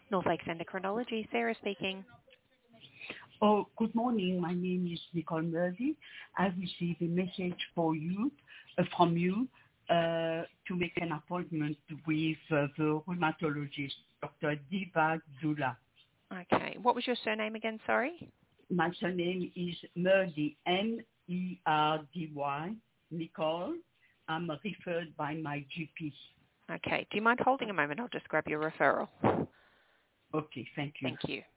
North Lakes Endocrinology, Sarah speaking. Oh, good morning. My name is Nicole Murphy. I received a message from you to make an appointment with the rheumatologist, Dr. Diva Dula. Okay. What was your surname again, sorry? My surname is Murdy, M-E-R-D-Y, Nicole. I'm referred by my GP. Okay. Do you mind holding a moment? I'll just grab your referral. Okay, thank you. Thank you.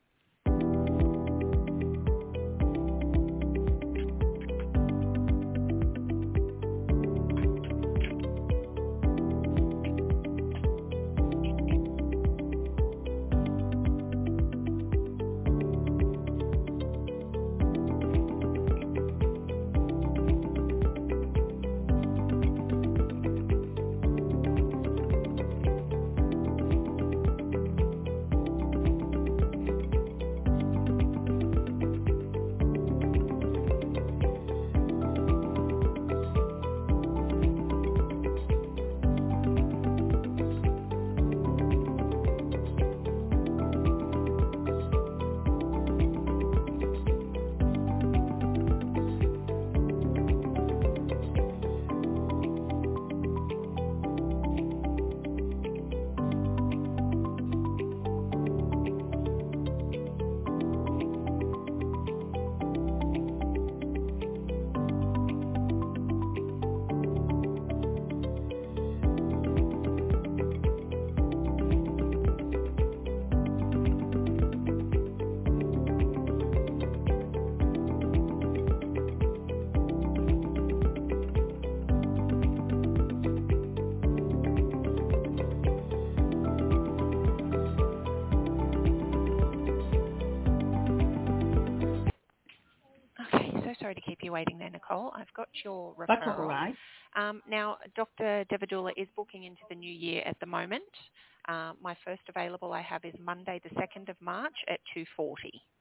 Okay, so sorry to keep you waiting there, Nicole. I've got your That's all referral. right. Now, Dr. Devadula is booking into the new year at the moment. My first available I have is Monday the 2nd of March at 2:40.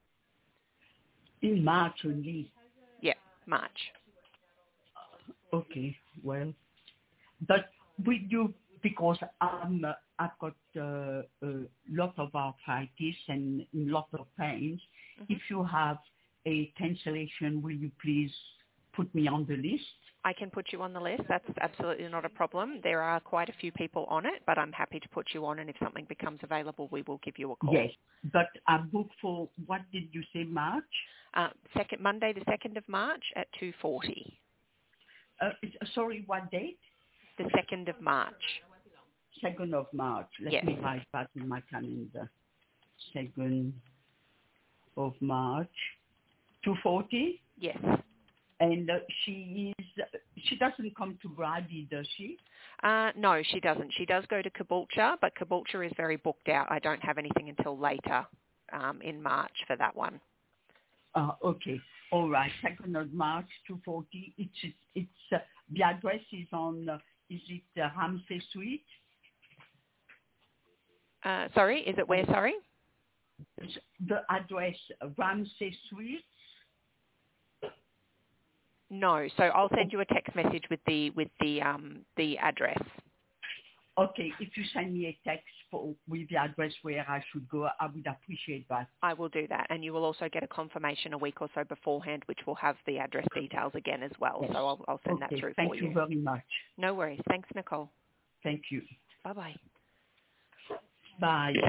In March only. Yep, March. Okay, well, but with you, because I've got a lot of arthritis and a lot of pains. Mm-hmm. If you have a cancellation, will you please put me on the list? I can put you on the list. That's absolutely not a problem. There are quite a few people on it, but I'm happy to put you on, and if something becomes available, we will give you a call. Yes, but I booked for, what did you say, March? Monday the 2nd of March at 2:40. Sorry, what date? The 2nd of March. 2nd of March. Let Yes. me write that in my calendar. 2nd of March. 2:40? Yes. And she doesn't come to Bradley, does she? No, she doesn't. She does go to Caboolture, but Caboolture is very booked out. I don't have anything until later in March for that one. Okay. All right. 2nd of March, 2:40. It's the address is on, is it Ramsay Suite? Sorry, is it where, sorry? The address, Ramsay Suite? No, so I'll send you a text message with the address. Okay, if you send me a text with the address where I should go, I would appreciate that. I will do that, and you will also get a confirmation a week or so beforehand, which will have the address details again as well. Yes. So I'll send that through Thank for you you. very much. No worries. Thanks, Nicole. Thank you. Bye-bye. Bye.